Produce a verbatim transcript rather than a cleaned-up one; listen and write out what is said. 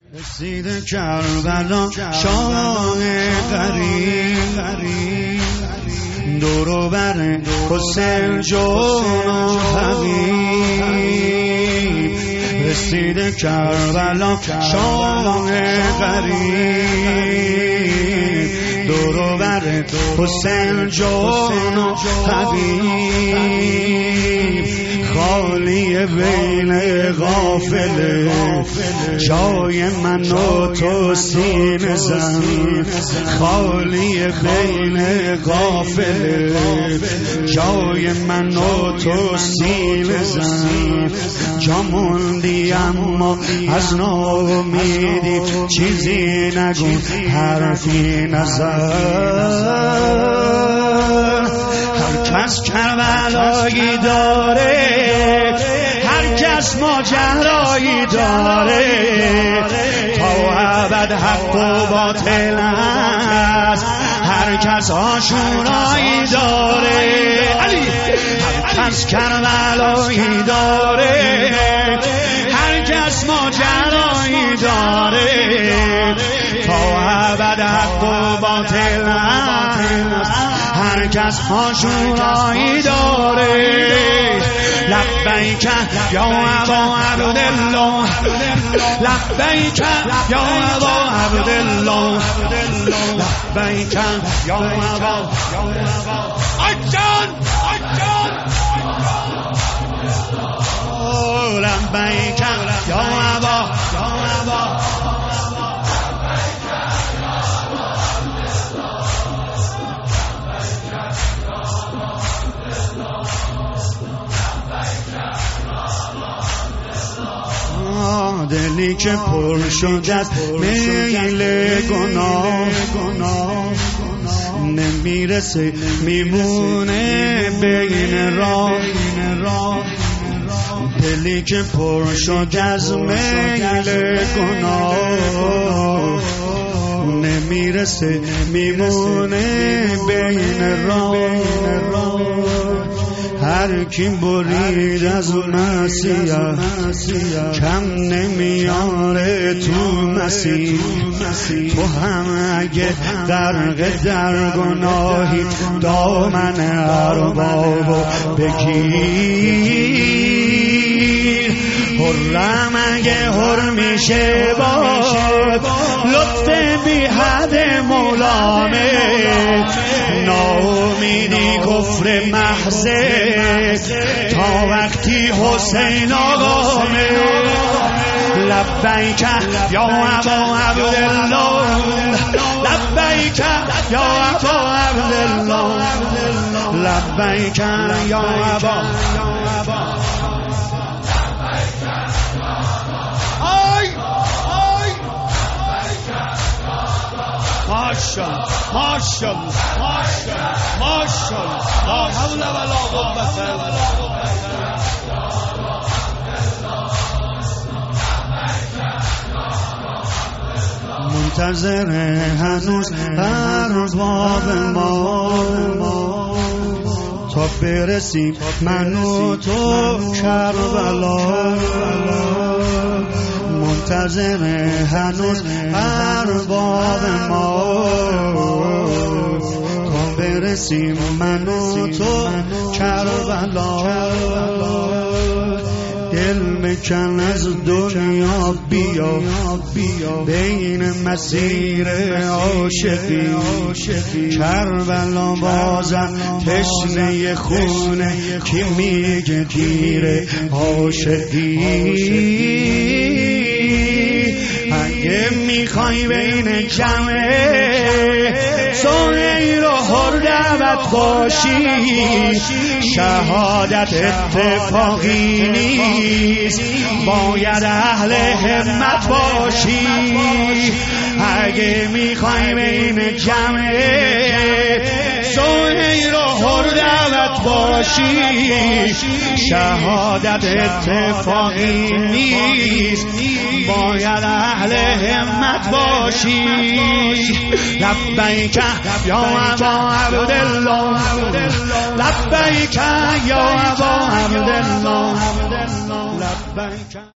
رسید کربلا شاه غریب، دور بر حسین جون و حبیب. رسید کربلا شاه غریب، دور بر حسین جون و حبیب. خالی بین غافله جای من و تو سینه زن، خالی بین غافله جای من و تو سینه زن. جا موندی اما از ناامیدی چیزی نگو، حرفی نزن. هر کس کربلایی داره، هر کس ماجرایی داره، تا ابد حق و باطل است. هر کس عاشورایی داره، هر کس کربلایی داره، هر کس ماجرایی داره، تا ابد حق و باطل است. هر کس عاشورایی داره. لبیک یا ابا عبدالله، لبیک یا ابا عبدالله، لبیک یا ابا اجان اجان، لبیک یا ابا یا ابا دلی که پر شد از میل گناه، نمیرسه میمونه بین راه. دلی که پر شد از میل گناه، نمیرسه میمونه بین راه. هر کی برید از مسیح کم نمیاره تو مسیح. تو هم اگه غرق در گناهی دامن اربابو بگیر. حرم اگه حر میشه باد لطف بی حد مولامه، ناامیدی کفر محضه تا وقتی حسین آقامه. لبیک یا ابا عبدالله، لبیک یا ابا عبدالله، لبیک یا ابا. ماشاءالله ماشاءالله ماشاءالله ماشاءالله، لا حول ولا قوة الا بالله. منتظر هنوز ارباب ما تا برسیم من و تو کربلا. منتظر هنوز ارباب ما تا برسیم من و تو کربلا. دل مکن از دنیا بیا، بین مسیر عاشقی. کربلا بازم تشنه خونه کی میگه گیر عاشقی. اگه میخوای بین جمع سهیل و حر دعوت باشی، شهادت اتفاقی نیست، باید اهل همت باشی. اگه میخوای بین جمع سهیل و حر دعوت باشی، شهادت اتفاقی نیست، باید اهل همت باشی. لبیک یا ابا عبدالله، لبیک یا ابا عبدالله، لبیک.